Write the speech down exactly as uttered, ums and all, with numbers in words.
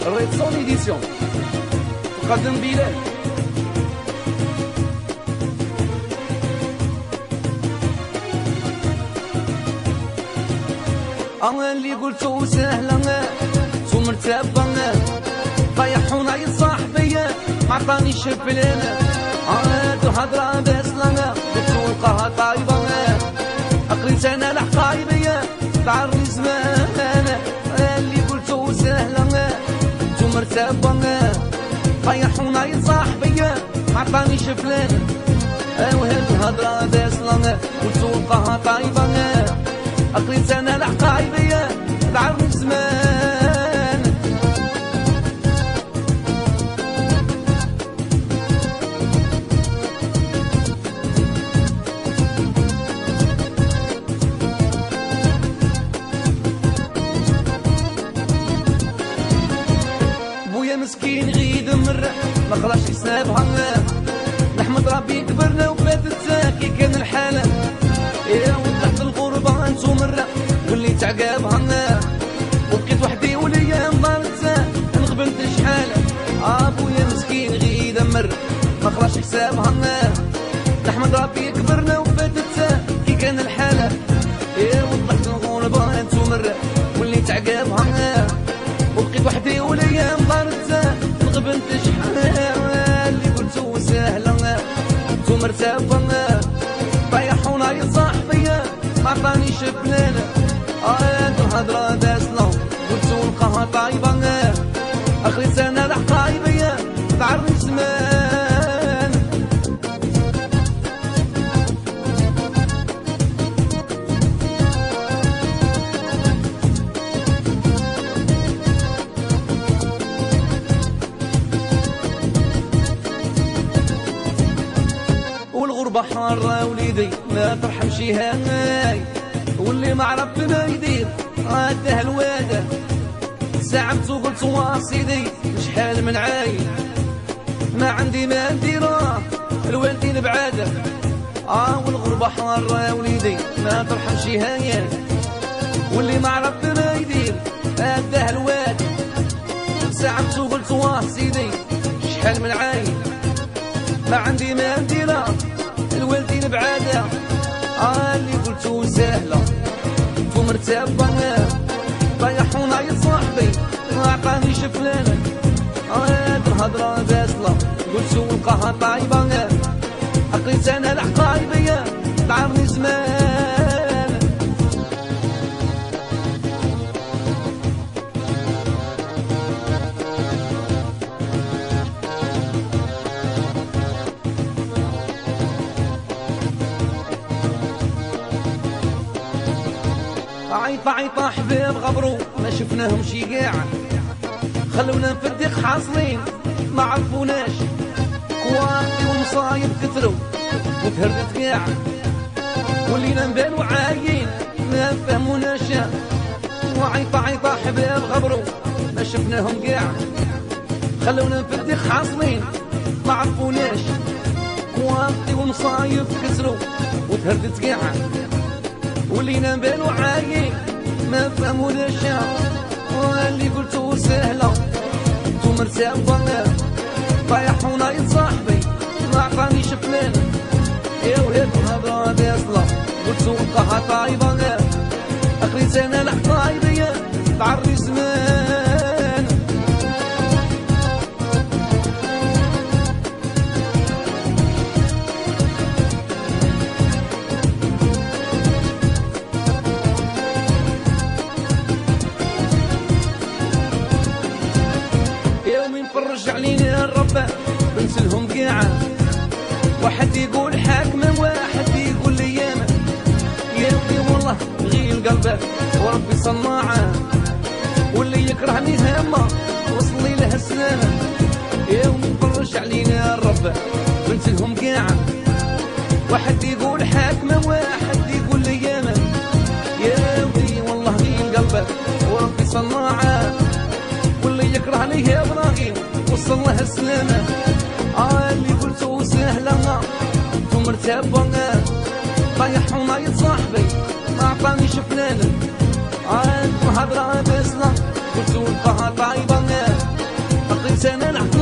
ريت سون ايديسيون تقدم بلال. أنا اللي قلتو سهلة تو مرتبة طيحونا يا صاحبي معطانيش البلان عادو هضرة بس لنا بتوقعها طايبة أقريت أنا الحقايبي تعرني زمان اللي قلتو سهلة تو مرتبة طيحونا يا صاحبي معطانيش البلان وهادو هضرة بس لنا بتوقعها طايبة أقريت أنا الحقايبي تعرني زمان. بويا مسكين غيد مرة ما خلاش حسابها نحمد ربي كبرنا وفاتت كي كان الحالة يا وضحت الغربة انتو مرة واللي تعقابها وبقيت وحدي وليا مضارت نغبنت شحال ابويا مسكين غيد مرة ما خلاش حسابها نحمد ربي كبرنا وفاتت كي كان الحالة يا وضحت الغربة انتو مرة واللي تعقابها وبقيت وحدي وليا مضارت نغبنت شحال اللي قلتو سهلة انتو مرتبة طيحونا يا صاحبي معطانيش بلان هادو هضرة داسلة قلتو نلقاها طايبة أخريت أنا الحقايبي تعرني زمان. والغربة حارة وليدي ما ترحم شي هاي واللي ما عرف ما يدير عاده الوادة زعمت وقلت واصيدي شحال من عايل ما عندي ما نديره الوالدين بعاده اه والغربة حارة يا وليدي ما ترحم شي هاي واللي ما عرف ما يدير عاده الوادة زعمت وقلت واصيدي شحال من عايل ما عندي ما نديره الوالدين بعاده آه اللي قلتو سهلة تو مرتبة طيحونا يا صاحبي ما عطانيش فلان هاد الهضرة باسلة قلتو نلقاها طايبة أقريت أنا الحقايبي تعرني زمان. عيطة عيطة حباب غبرو ما شفناهم شي قاع خلونا نفدق حاصلين ما عرفوناش كواقي ومصايب كثروا وتهردت قاع ولينا نبانو عايين ما فهموناش وعيطة عيطة حباب غبرو ما شفناهم قاع خلونا نفدق حاصلين ما عرفوناش كواقي ومصايب كثروا وتهردت قاع ولينا نبانو عايين ما فهموناش واللي قلتو سهلة تو مرتبة طيحونا يا صاحبي ما عطانيش فلان يا وهاد الهضرة باصلة قلتو نلقاها طايبة أخريت أنا الحقايبي تعرني زمان. فرج علينا الرب بنسلهم قاعة واحد يقول حاكمة واحد يقول لي ياما يا ودي والله غير قلبه وربي صناعة واللي يكرهني هامة وصلي له السلامة يا ودي فرج علينا الرب بنسلهم قاعة واحد يقول حاكمة واحد يقول لي ياما يا ودي والله غير قلبه وربي صناعة واللي يكرهني يا ابراهيم وصل له السلامة آه اللي قلتو سهلة تو مرتبة طيحونا يا صاحبي ما عطانيش فلان عاد هضرة باسلة قلتو نلقاها طايبة قلت انا نعرف